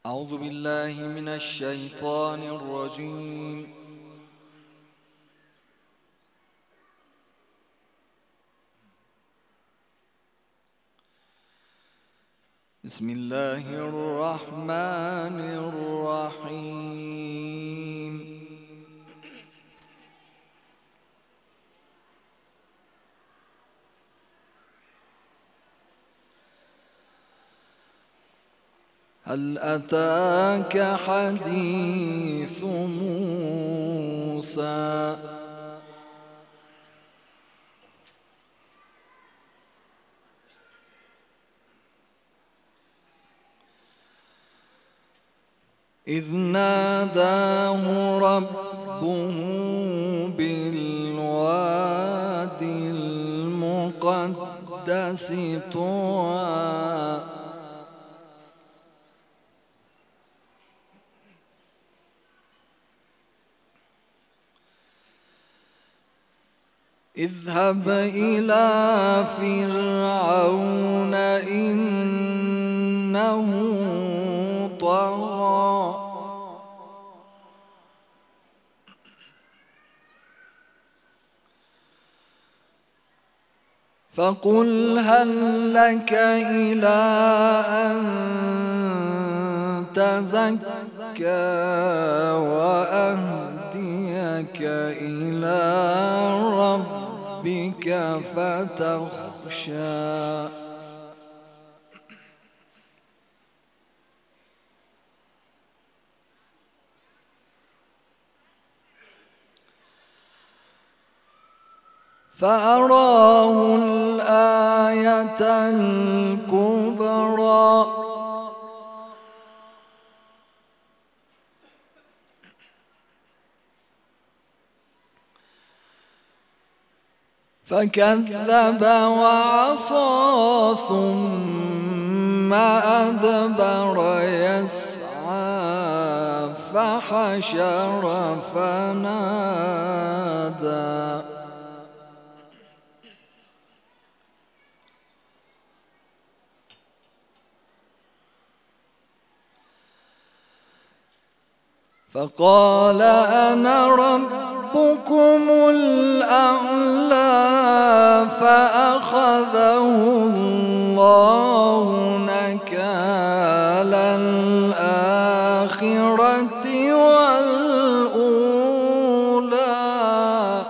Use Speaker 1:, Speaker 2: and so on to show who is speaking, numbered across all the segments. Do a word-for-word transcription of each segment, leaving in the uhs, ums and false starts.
Speaker 1: أعوذ بالله من الشيطان الرجيم. بسم الله الرحمن الرحيم. هل أتاك حديث موسى إذ ناداه ربه بالوادي المقدس طوى اذهب إلى فرعون إنه طغى فقل هل لك إلى أن تزكى وأهديك إلى ربك فتخشى فأراه الآية الكبرى فكذب وعصى ثم أدبر يسعى فحشر فنادى فقال أنا ربكم الأعلى فأخذه الله نكال الآخرة والأولى.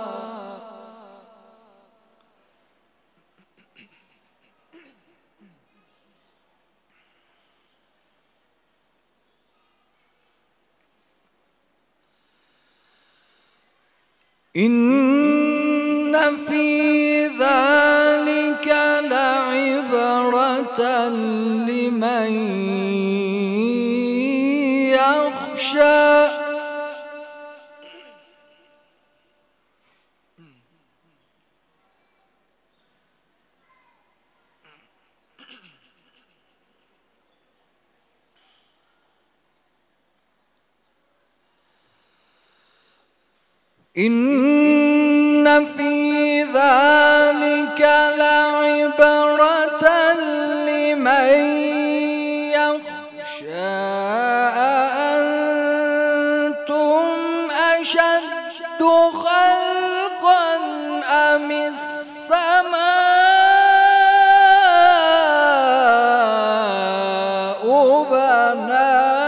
Speaker 1: إن في ذلك لعبرة لمن يخشى. إن في ذلك لعبرة لمن يخشى أأنتم أشد خلقا أم السماء بناها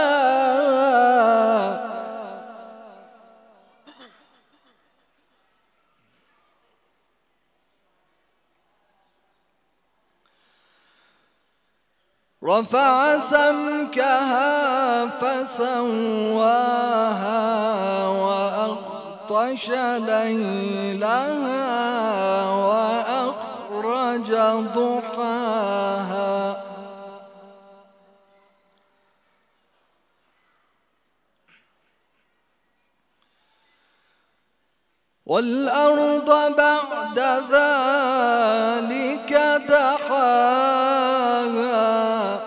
Speaker 1: رفع سمكها فسواها وأغطش ليلها وأخرج ضحاها والأرض بعد ذلك دحاها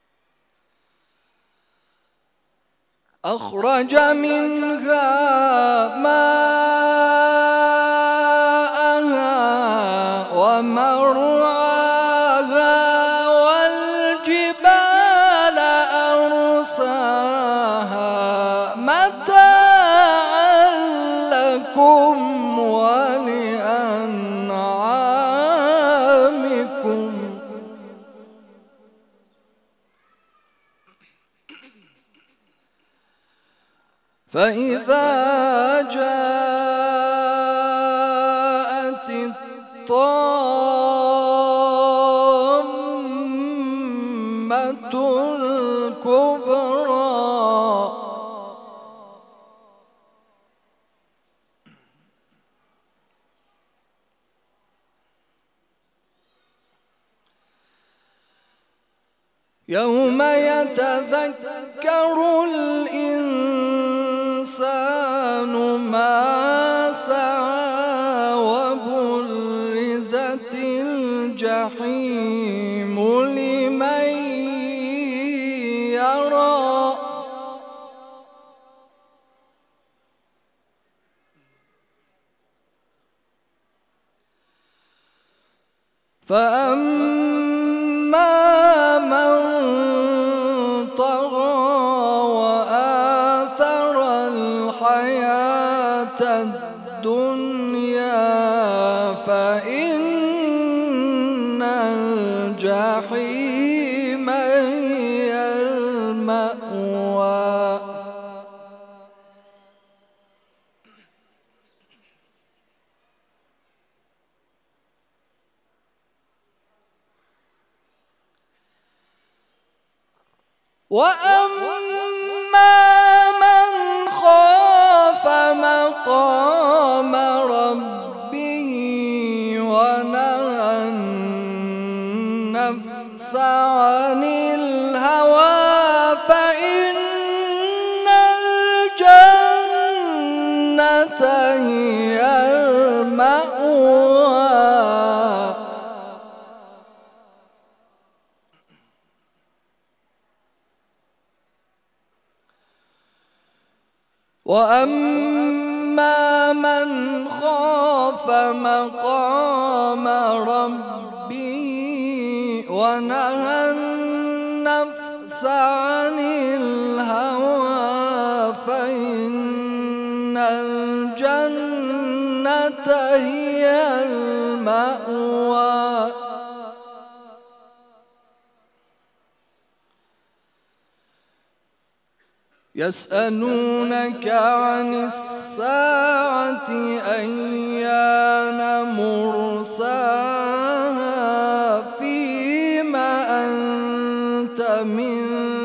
Speaker 1: أخرج منها لكم ولأنعامكم. فإذا جاءت الطامة الكبرى يوم يتذكر الإنسان ما سعى وبرزت الجحيم لمن يرى. فأما من طغى وآثر الحياة الدنيا فإن الجحيم هي المأوى. وأما من خاف مقام ربه ونهى النفس عن الهوى فإن الجنة هي المأوى. وأما من خاف مقام ربه ونهى النفس عن الهوى فإن الجنة هي المأوى. يسألونك عن الساعة أيان مرساها فيما أنت من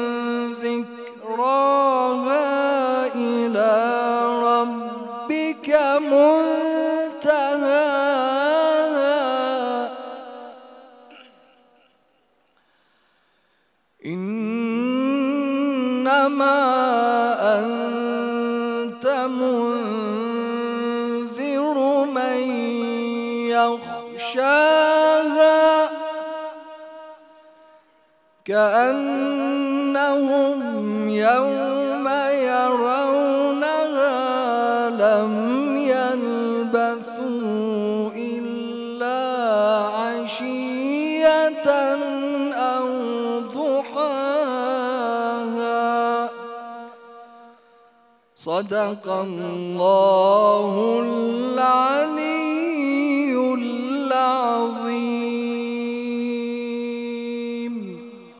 Speaker 1: ذكراها إلى ربك منتهاها. إنما أنت منذر من يخشاها كأنهم يوم يرونها لم يلبثوا إلا عشية أو ضحاها. صدق الله